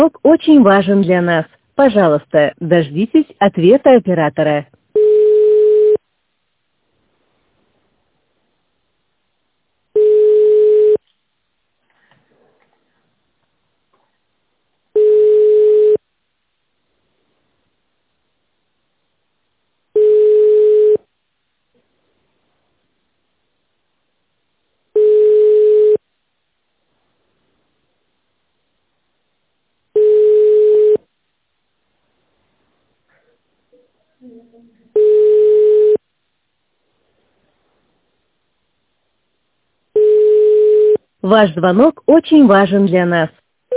Звонок очень важен для нас. Пожалуйста, дождитесь ответа оператора. Ваш звонок очень важен для нас.